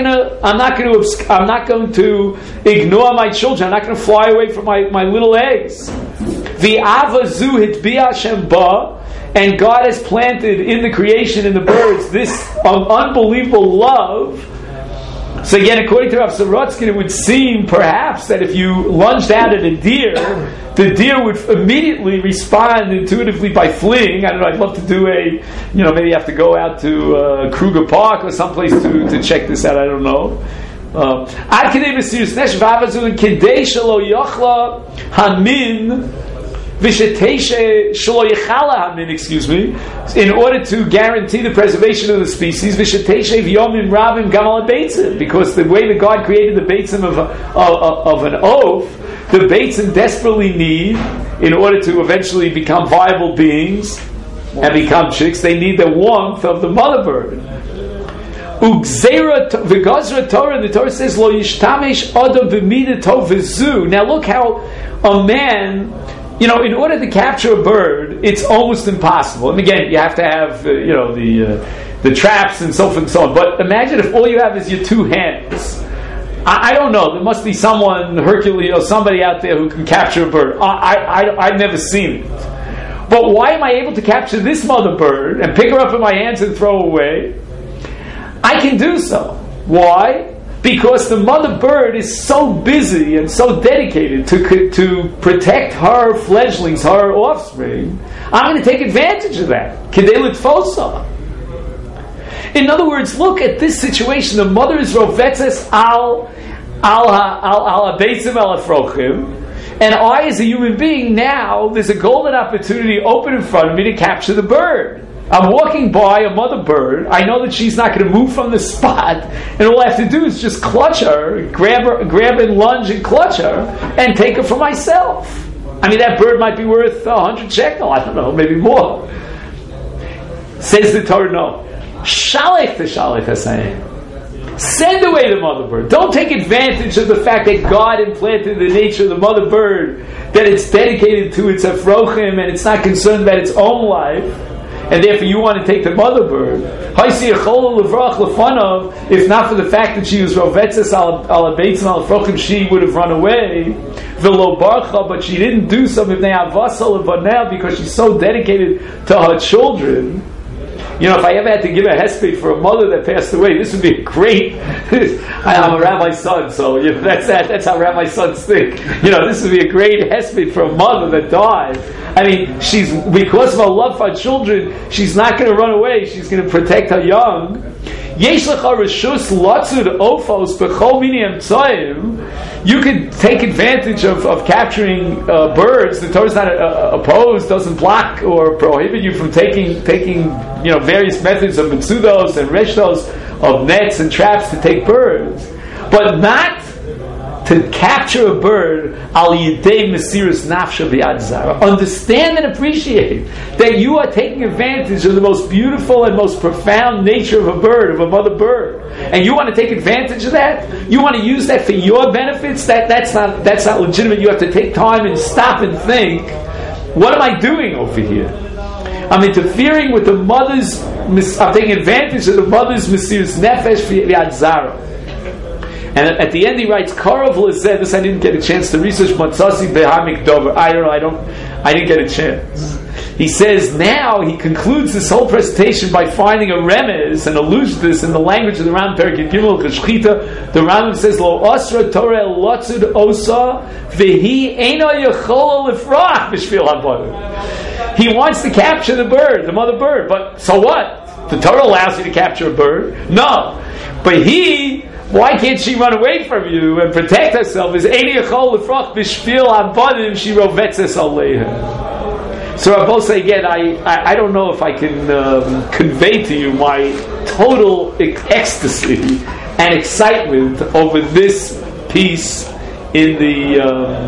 Speaker 1: going to ignore my children. I'm not going to fly away from my little eggs. V'ava zu hitbiya Hashem ba, and God has planted in the creation, in the birds, this unbelievable love. So again, according to Rav Sorotzkin, it would seem perhaps that if you lunged out at a deer, the deer would immediately respond intuitively by fleeing. I don't know, I'd love to do maybe you have to go out to Kruger Park or someplace to check this out, I don't know. Ad kedei mesiras nefesh v'avazu kedei shelo yochla hamin v'sheteshe shelo yechala hamin, in order to guarantee the preservation of the species, v'sheteshe v'yomim rabim gam al beitzim, because the way that God created the beitzim of an oaf, the beitzim desperately need, in order to eventually become viable beings and become chicks, they need the warmth of the mother bird. Ugzera v'gazra Torah, the Torah says, lo yishtamesh adam v'mida tov v'zu. Now look how a man, in order to capture a bird, it's almost impossible. And again, you have to have, the traps and so forth and so on. But imagine if all you have is your two hands. I don't know. There must be someone, Hercules, or somebody out there who can capture a bird. I've never seen it. But why am I able to capture this mother bird and pick her up in my hands and throw her away? I can do so. Why? Because the mother bird is so busy and so dedicated to protect her fledglings, her offspring. I'm going to take advantage of that. Kedei litfosa. In other words, look at this situation. The mother is rovetzes al habeitzim al afrochim, and I, as a human being, now there's a golden opportunity open in front of me to capture the bird. I'm walking by a mother bird. I know that she's not going to move from the spot, and all I have to do is just clutch her, grab and lunge and clutch her, and take her for myself. I mean, that bird might be worth 100 shekel. I don't know, maybe more. Says the Torah, no. Shalech hasayim. Send away the mother bird. Don't take advantage of the fact that God implanted the nature of the mother bird, that it's dedicated to its afrochim and it's not concerned about its own life, and therefore you want to take the mother bird. If not for the fact that she was rovetzes al habeitzim al afrochim, she would have run away. But she didn't do so because she's so dedicated to her children. If I ever had to give a hesped for a mother that passed away, this would be a great. I'm a rabbi's son, so that's how rabbi's sons think. This would be a great hesped for a mother that died. I mean, she's, because of her love for her children, she's not going to run away. She's going to protect her young. Yesh lecha reshus latzud ofos b'chol mini emtsoim. You could take advantage of capturing birds. The Torah is not opposed, doesn't block or prohibit you from taking various methods of mitzudos and reshtos, of nets and traps to take birds, but not to capture a bird, al yidei mesiras nafsha b'yad zara. Understand and appreciate that you are taking advantage of the most beautiful and most profound nature of a bird, of a mother bird, and you want to take advantage of that. You want to use that for your benefits. That's not legitimate. You have to take time and stop and think. What am I doing over here? I'm interfering with the mother's. I'm taking advantage of the mother's mesiras nefesh b'yad zara. And at the end he writes, Karov l'zeh, this I didn't get a chance to research, Matzasi behamik dover. I didn't get a chance. He says, now he concludes this whole presentation by finding a remez, an allusion to this in the language of the Rambam, Perek Gimel Cheshchita. The Rambam says, Lo osra Torah lotzud osa, v'hi eino yechola lifrach b'shvil habodim. He wants to capture the bird, the mother bird, but so what? The Torah allows you to capture a bird? No. But why can't she run away from you and protect herself? Is Eini Yachol Lefrach B'Shvil Habadim She Rovetzes Aleiha. So Rabbi say again, I don't know if I can convey to you my total ecstasy and excitement over this piece in the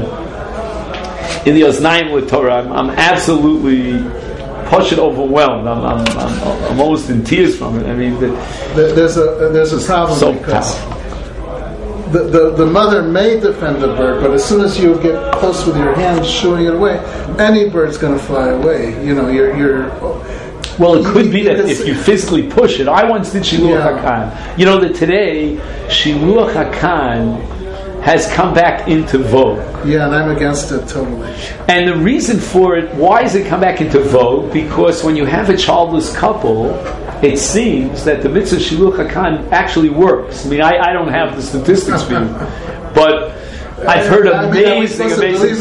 Speaker 1: Oznaim L'Torah. I'm absolutely overwhelmed. I'm almost in tears from it. I mean,
Speaker 5: there's a problem
Speaker 1: so
Speaker 5: because the mother may defend the bird, but as soon as you get close with your hand shooing it away, any bird's going to fly away. You know,
Speaker 1: well, it could be that if you physically push it. I once did Shiluach HaKan. You know that today Shiluach HaKan has come back into vogue.
Speaker 5: Yeah, and I'm against it totally.
Speaker 1: And the reason for it, why has it come back into vogue? Because when you have a childless couple, it seems that the mitzvah Shiluach HaKan actually works. I mean, I don't have the statistics for you, but I've heard amazing stories.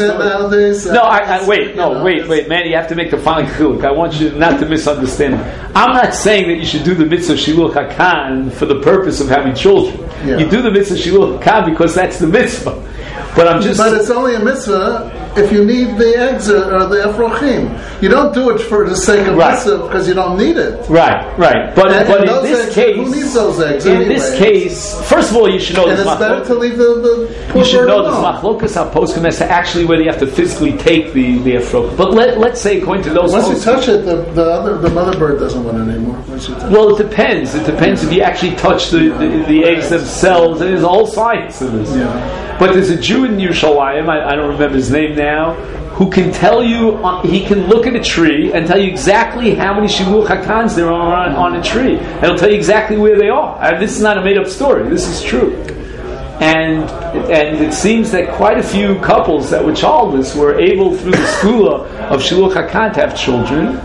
Speaker 1: Wait, man, you have to make the final chiluk. I want you not to misunderstand. I'm not saying that you should do the mitzvah Shiluach HaKan for the purpose of having children. Yeah. You do the mitzvah Shiluach HaKan because that's the mitzvah. But it's
Speaker 5: only a mitzvah if you need the eggs or the efrochim. You don't do it for the sake of mitzvah because you don't need it.
Speaker 1: Right. But in this case,
Speaker 5: who needs those eggs?
Speaker 1: In this case, first of all, you should know.
Speaker 5: And it's better to leave the poor
Speaker 1: you should
Speaker 5: bird
Speaker 1: know
Speaker 5: alone.
Speaker 1: the machlokas haposkim as to actually whether you have to physically take the efrochim. But let's say according to those.
Speaker 5: Once you touch it, the mother bird doesn't want it anymore.
Speaker 1: Well, it depends. It depends if you actually touch the eggs themselves. And there's a whole science to this.
Speaker 5: Yeah.
Speaker 1: But there's a Jew in Yerushalayim, I don't remember his name now, who can tell you, he can look at a tree and tell you exactly how many Shiluach HaKans there are on a tree. And he'll tell you exactly where they are. And this is not a made-up story. This is true. And it seems that quite a few couples that were childless were able, through the skula of Shiluach HaKan, to have children.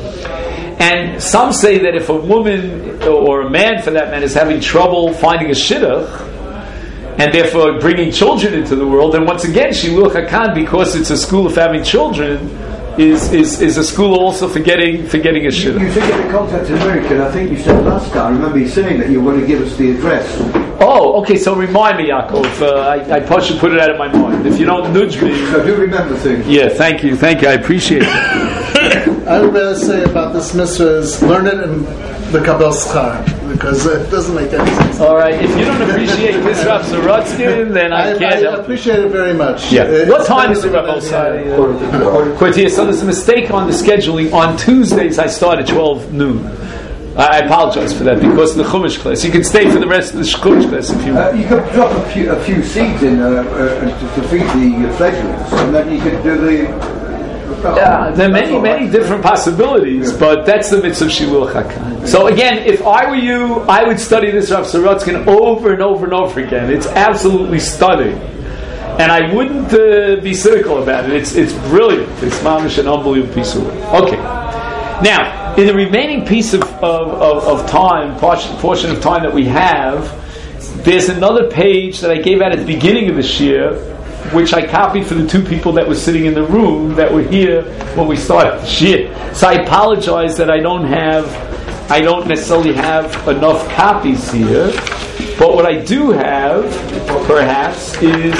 Speaker 1: And some say that if a woman, or a man for that matter, is having trouble finding a shidduch, and therefore bringing children into the world, then once again, Shiluach HaKan, because it's a school of having children, is a school also for getting a shidduch.
Speaker 6: You said you contacted America, and I think you said last time, I remember you saying that you were going to give us the address.
Speaker 1: Oh, okay, so remind me, Yaakov. I probably should put it out of my mind. If you don't nudge me...
Speaker 6: So I do remember things.
Speaker 1: Yeah, thank you, I appreciate it.
Speaker 5: I would rather say about this mitzvah is learn it in the Kabel Schar, because it doesn't make any sense.
Speaker 1: All right, if you don't appreciate this Rav Sorotskin, then I can't help.
Speaker 5: I appreciate it very much.
Speaker 1: Yeah. What time is the Rav Sorotskin? So there's a mistake on the scheduling. On Tuesdays, I start at 12 noon. I apologize for that because of the Chumash class. You can stay for the rest of the Chumash class if you want.
Speaker 6: You could drop a few seeds in to feed the fledglings, and then you could do the...
Speaker 1: Yeah, there are many different possibilities, but that's the mitzvah of Shiluach HaKan. So again, if I were you, I would study this Rav Sorotskin over and over and over again. It's absolutely stunning, and I wouldn't be cynical about it. It's brilliant. It's mamish an unbelievable piece of work. Okay, now in the remaining piece of time, portion of time that we have, there's another page that I gave out at the beginning of this year, which I copied for the two people that were sitting in the room that were here when we started the shir. So I apologize that I don't necessarily have enough copies here. But what I do have, perhaps,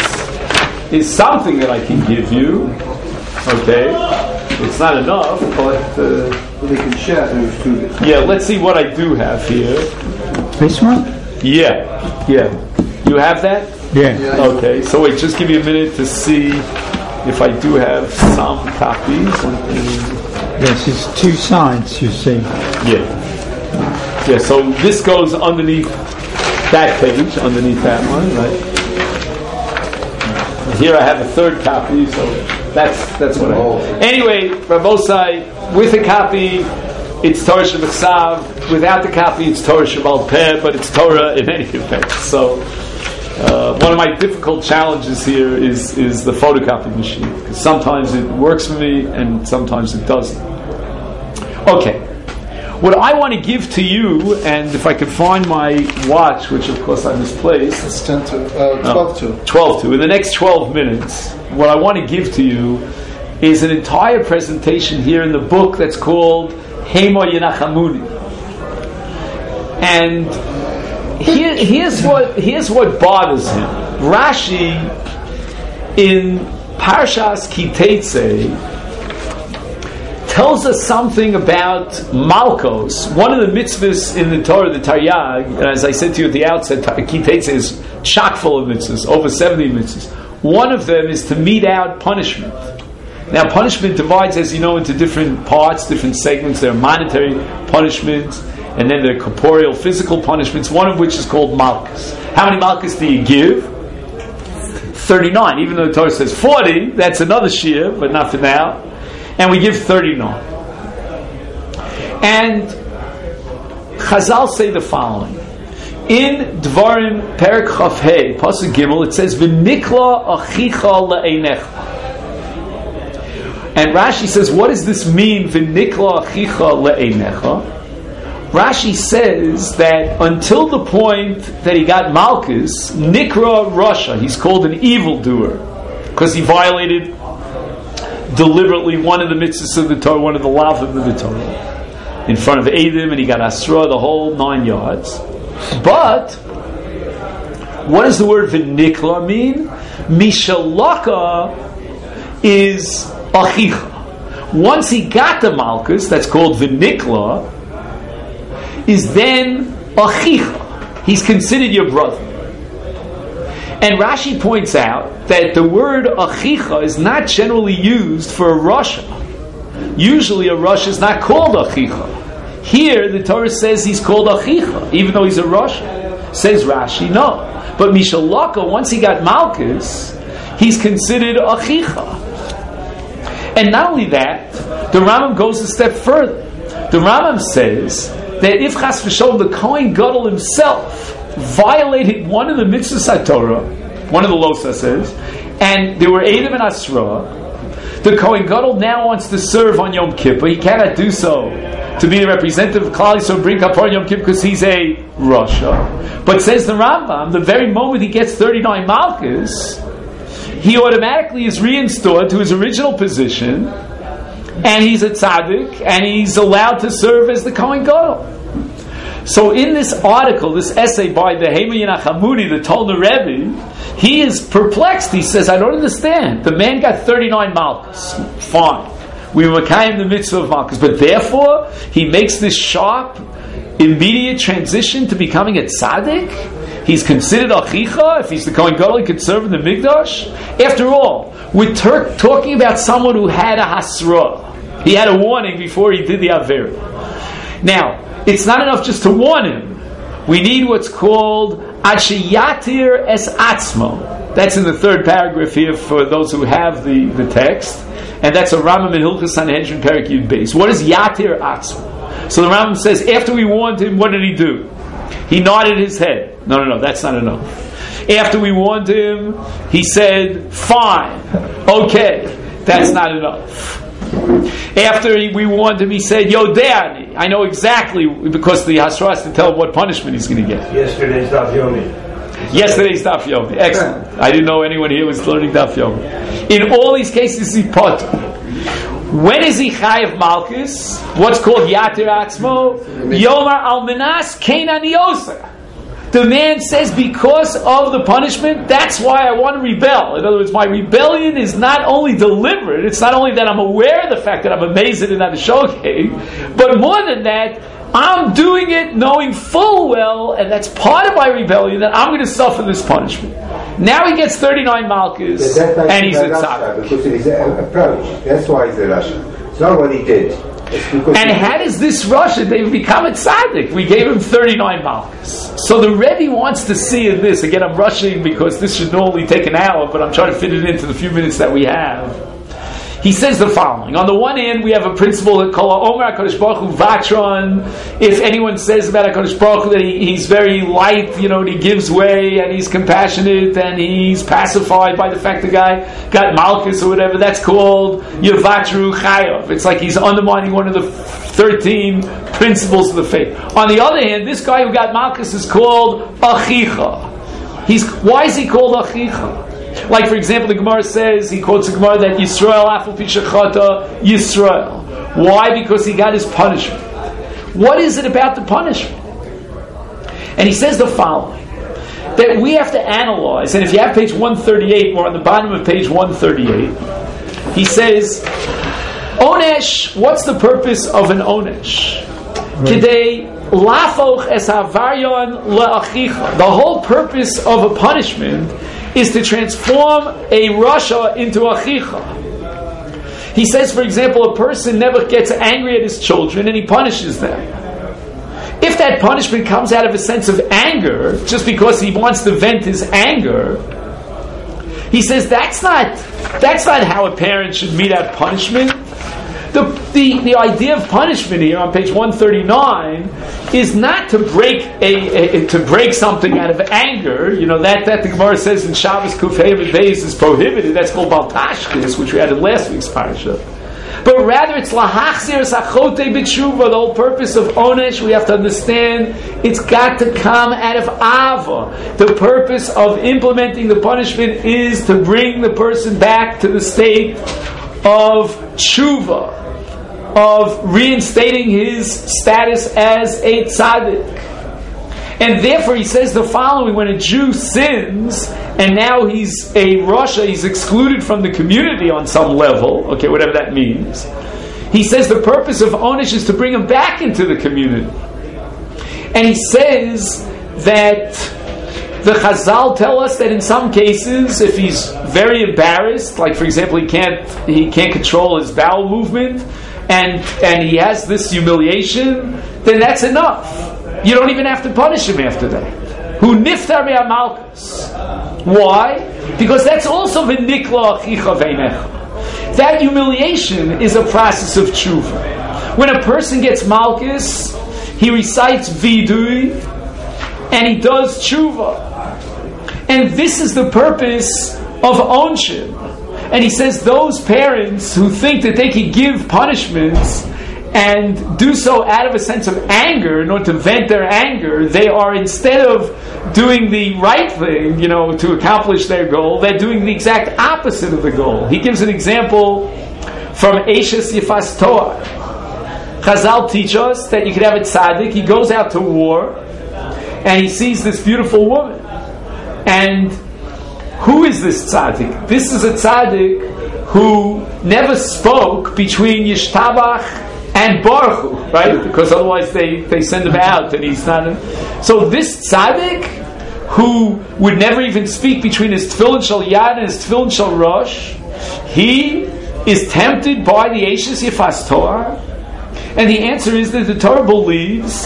Speaker 1: is something that I can give you. Okay, it's not enough, but
Speaker 6: they can share those two.
Speaker 1: Yeah, let's see what I do have here.
Speaker 3: This one?
Speaker 1: Yeah. You have that?
Speaker 3: Yeah.
Speaker 1: Okay, so wait, just give me a minute to see if I do have some copies.
Speaker 3: Yes, it's two sides, you see.
Speaker 1: Yeah. Yeah, so this goes underneath that page, underneath that one, right? Here I have a third copy, so that's what I have. Anyway, Rabosai, with a copy, it's Torah Shebechsav. Without the copy, it's Torah Shebal Peh, but it's Torah in any event. So, one of my difficult challenges here is the photocopy machine, because sometimes it works for me and sometimes it doesn't. Okay, what I want to give to you, and if I could find my watch, which of course I misplaced,
Speaker 5: It's 10 to 12 to
Speaker 1: 12 to. In the next 12 minutes, what I want to give to you is an entire presentation here in the book that's called Hema Yenachamuni. And here's what bothers him. Rashi in Parshas Ki Teitzei tells us something about Malkos, one of the mitzvahs in the Torah, the Taryag, and as I said to you at the outset, Ki Teitzei is chock full of mitzvahs, over 70 mitzvahs. One of them is to mete out punishment. Now, punishment divides, as you know, into different parts, different segments. There are monetary punishments, and then there are corporeal, physical punishments, one of which is called Malkus. How many Malkus do you give? 39. Even though the Torah says 40, that's another shiur, but not for now. And we give 39. And Chazal say the following. In Dvarim Perek Chaf Hei, Pasuk Gimel, it says, V'nikla achicha le'einecha. And Rashi says, what does this mean, V'nikla achicha le'einecha? Rashi says that until the point that he got Malchus, Nikra Rasha, he's called an evildoer, because he violated deliberately one of the mitzvahs of the Torah, one of the lavim of the Torah, in front of Eidim, and he got Asra, the whole 9 yards. But what does the word v'nikla mean? Mishalaka is achicha. Once he got the Malchus, that's called v'nikla, is then achicha. He's considered your brother. And Rashi points out that the word achicha is not generally used for a rasha. Usually a rasha is not called achicha. Here the Torah says he's called achicha, even though he's a rasha. Says Rashi, no. But Mishalaka, once he got Malchus, he's considered achicha. And not only that, the Rambam goes a step further. The Rambam says that if Chas v'Sholom, the Kohen Gadol himself violated one of the mitzvahs HaTorah, one of the Losa says, and there were Eidim and Asra, the Kohen Gadol now wants to serve on Yom Kippur. He cannot do so to be the representative of Klal Yisrael, bring Kapar Yom Kippur, because he's a Rasha. But says the Rambam, the very moment he gets 39 Malchus, he automatically is reinstored to his original position, and he's a tzaddik, and he's allowed to serve as the Kohen Gadol. So in this article, this essay by the Hema Yenachamuni, the Tolna Rebbe, he is perplexed. He says, I don't understand. The man got 39 Malchus. Fine. We were Makayim the mitzvah of Malchus. But therefore, he makes this sharp, immediate transition to becoming a tzaddik? He's considered achicha. If he's the Kohen Gadol, he could serve in the Mikdash. After all, we're talking about someone who had a hasra. He had a warning before he did the Avera. Now, it's not enough just to warn him. We need what's called Ashiyatir es Atzmo. That's in the third paragraph here for those who have the text. And that's a Rambam in Hilchos Sanhedrin Perek Yud Beis. What is Yatir Atzmo? So the Rambam says, after we warned him, what did he do? He nodded his head. No, that's not enough. After we warned him, he said, fine, okay, that's not enough. After we warned him, he said, Yodeani, I know exactly, because the Hasra has to tell him what punishment he's going to get.
Speaker 2: Yesterday's Daf Yomi.
Speaker 1: Excellent. I didn't know anyone here was learning Daf Yomi. In all these cases, he's potter. When is he Chayav Malchus? What's called Yatir Atzmo? Yomar Almenas Kenan Yoser. The man says, because of the punishment, that's why I want to rebel. In other words, my rebellion is not only deliberate, it's not only that I'm aware of the fact that I'm amazed and not a shogeg, but more than that, I'm doing it knowing full well, and that's part of my rebellion, that I'm going to suffer this punishment. Now he gets 39 malchus, and he's a tzaddik.
Speaker 4: Because of his approach. That's why he's a Rasha. It's not what he did.
Speaker 1: And how does this Rasha then become a tzaddik? We gave him 39 malchus. So the Rebbe wants to see in this, again I'm rushing because this should normally take an hour, but I'm trying to fit it into the few minutes that we have. He says the following. On the one hand, we have a principle that Kol Omer HaKadosh Baruch Hu Vatron. If anyone says about HaKadosh Baruch Hu that he's very light, and he gives way, and he's compassionate, and he's pacified by the fact the guy got Malchus or whatever, that's called Yevatru Chayav. It's like he's undermining one of the 13 principles of the faith. On the other hand, this guy who got Malchus is called Achicha. Why is he called Achicha? Like, for example, the Gemara says, he quotes the Gemara that Yisrael afal pi shechata Yisrael. Why? Because he got his punishment. What is it about the punishment? And he says the following, that we have to analyze, and if you have page 138, we're on the bottom of page 138, he says, Onesh, what's the purpose of an Onesh? Today, lafoch es havaryon le'achicha. The whole purpose of a punishment is to transform a Rasha into Achicha. He says, for example, a person never gets angry at his children and he punishes them. If that punishment comes out of a sense of anger, just because he wants to vent his anger, he says that's not how a parent should mete out punishment. The idea of punishment here on page 139 is not to break something out of anger. That the Gemara says in Shabbos Kuf Hey Beis is prohibited. That's called Baltashkis, which we had in last week's parasha. But rather it's lahachzir sachote b'tshuva. The whole purpose of onesh, we have to understand, it's got to come out of ava. The purpose of implementing the punishment is to bring the person back to the state of tshuva, of reinstating his status as a tzaddik. And therefore he says the following: when a Jew sins and now he's a Rasha, he's excluded from the community on some level, okay, whatever that means, he says the purpose of Onesh is to bring him back into the community. And he says that the Chazal tell us that in some cases, if he's very embarrassed, like for example he can't control his bowel movement, and he has this humiliation, then that's enough. You don't even have to punish him after that. Who niftar me'amalkus. Why? Because that's also v'nikla achicha veinecha. That humiliation is a process of tshuva. When a person gets malchus, he recites vidui, and he does tshuva. And this is the purpose of onshin. And he says those parents who think that they can give punishments and do so out of a sense of anger in order to vent their anger, they are, instead of doing the right thing, to accomplish their goal, they're doing the exact opposite of the goal. He gives an example from Eishes Yifas Toar. Chazal teach us that you could have a tzaddik, he goes out to war, and he sees this beautiful woman. And who is this tzaddik? This is a tzaddik who never spoke between Yishtabach and Baruch Hu, right? Because otherwise they send him out and he's not. So this tzaddik who would never even speak between his tefillin shel yad and his tefillin shel rosh, he is tempted by the Eishes Yifas Toar. And the answer is that the Torah believes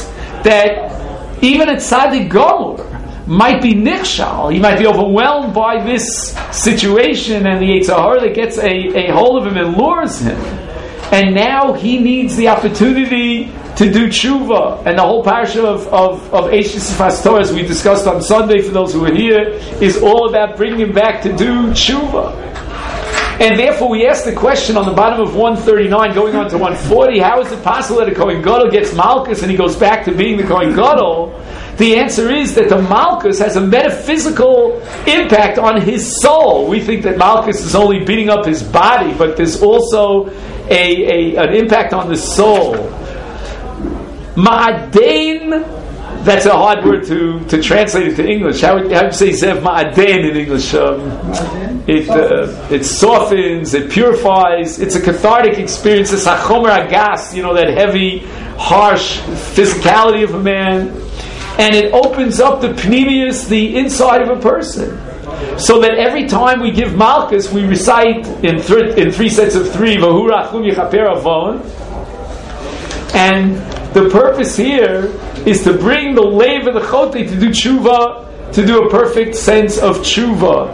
Speaker 1: that even a tzaddik gomer might be nichshal, he might be overwhelmed by this situation, and the Yetzer Hara that gets a hold of him and lures him, and now he needs the opportunity to do tshuva. And the whole parasha of Eishes Yifas Toar, as we discussed on Sunday for those who were here, is all about bringing him back to do tshuva. And therefore we ask the question on the bottom of 139 going on to 140, how is it possible that a Kohen Gadol gets Malchus and he goes back to being the Kohen Gadol? The answer is that the Malchus has a metaphysical impact on his soul. We think that Malchus is only beating up his body, but there's also an impact on the soul. Ma'adein, that's a hard word to translate into English. How would you say Zev Ma'adein in English? It softens, it purifies, it's a cathartic experience. It's a chomer agas, that heavy, harsh physicality of a man. and it opens up the pnimius, the inside of a person. So that every time we give Malchus, we recite in 3 sets of 3, Vahu Rachum Yechaper Avon. And the purpose here is to bring the leiv of the chotei to do tshuva, to do a perfect sense of tshuva.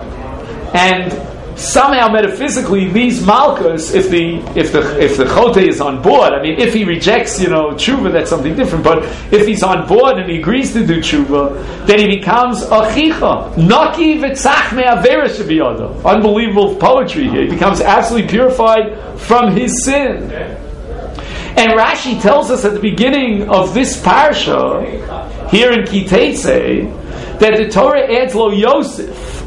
Speaker 1: And somehow metaphysically, these Malchus, if the chotei is on board, I mean, if he rejects, tshuva, that's something different. But if he's on board and he agrees to do tshuva, then he becomes achicha, naki v'tzach me'avera shebiyado. Unbelievable poetry here. He becomes absolutely purified from his sin. And Rashi tells us at the beginning of this parsha, here in Kiteitzei, that the Torah adds Lo Yosef.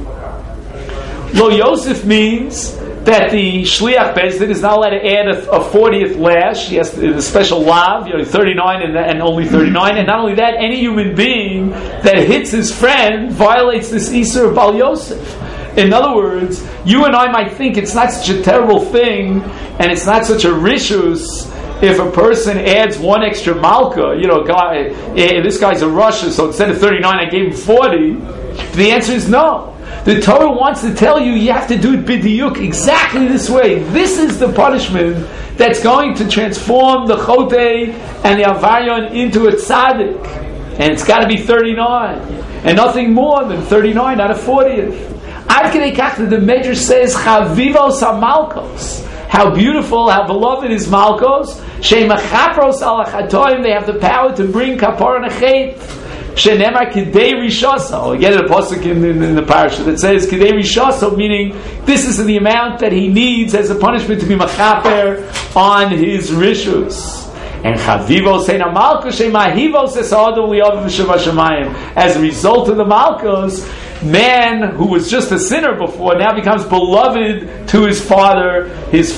Speaker 1: Lo Yosef means that the Shliach Bezdin is not allowed to add a 40th lash. He has the special lav, 39 and only 39. And not only that, any human being that hits his friend violates this Isur of Bal Yosef. In other words, you and I might think it's not such a terrible thing, and it's not such a rishus if a person adds one extra malka. This guy's a Russia, so instead of 39, I gave him 40. The answer is no. The Torah wants to tell you have to do it b'diyuk exactly this way. This is the punishment that's going to transform the chotei and the avaryon into a tzaddik. And it's got to be 39. And nothing more than 39 out of 40th. Ad Kedei Kach, the Medrash says, Chavivos HaMalkos. How beautiful, how beloved is Malkos. She'machapros al achatoim, they have the power to bring kapor and a chet. She'nemar Kedei Rishoso. Again, a pasuk in the parasha that says Kedei Rishoso, meaning this is the amount that he needs as a punishment to be machaper on his rishus. And Chavivos Heina Malkos She'mahivos Esodom Li'ov V'Shavashamayim. As a result of the Malkos, man who was just a sinner before now becomes beloved to his father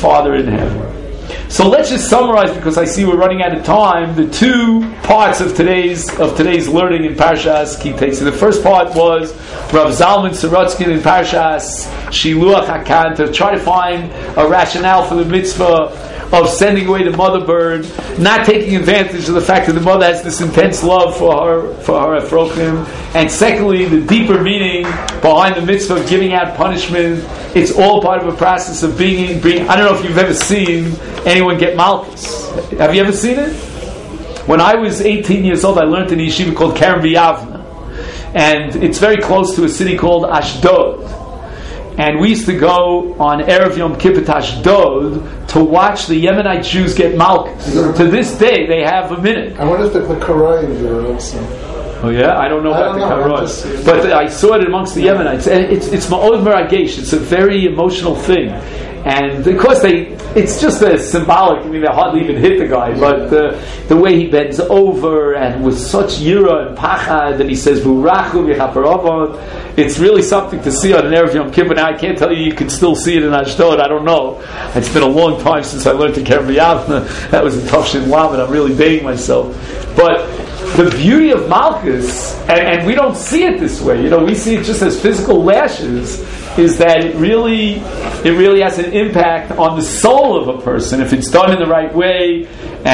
Speaker 1: in heaven. So let's just summarize, because I see we're running out of time, the two parts of today's learning in Parshas Kiteitzei. The first part was Rav Zalman Sorotzkin in Parshas Shiluach HaKan to try to find a rationale for the mitzvah of sending away the mother bird, not taking advantage of the fact that the mother has this intense love for her Ephrochim, and secondly, the deeper meaning behind the mitzvah of giving out punishment. It's all part of a process of being. I don't know if you've ever seen anyone get malchus. Have you ever seen it? When I was 18 years old, I learned in a yeshiva called Keren V'Yavna, and it's very close to a city called Ashdod. And we used to go on Erev Yom Kippur to Ashdod to watch the Yemenite Jews get malchus. To this day, they have a minute.
Speaker 5: I wonder if the Karaim do it also.
Speaker 1: Oh yeah? I don't know about the Karaim. But I saw it amongst the Yemenites. And it's Ma'od Meragesh. It's a very emotional thing. And of course it's just a symbolic. I mean, they hardly even hit the guy, but the way he bends over and with such yira and pachad that he says "V'urachu v'chaparavon," it's really something to see on an Erev Yom Kippur. Now I can't tell you can still see it in Ashdod. I don't know. It's been a long time since I learned to Keren V'Yavna. That was in Tafshin Lamed. I'm really dating myself, but the beauty of Malchus, and we don't see it this way. We see it just as physical lashes. Is that it really has an impact on the soul of a person if it's done in the right way,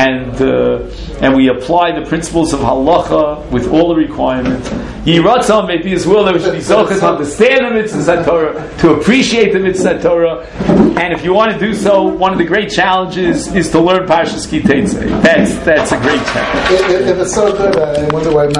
Speaker 1: and we apply the principles of halacha with all the requirements. Yiratzon may be his will that we should be zocheh to understand the mitzvah Torah, to appreciate the mitzvah Torah, and if you want to do so, one of the great challenges is to learn Parshas Kiteitzei. That's a great challenge.
Speaker 5: If it's so good, I wonder why.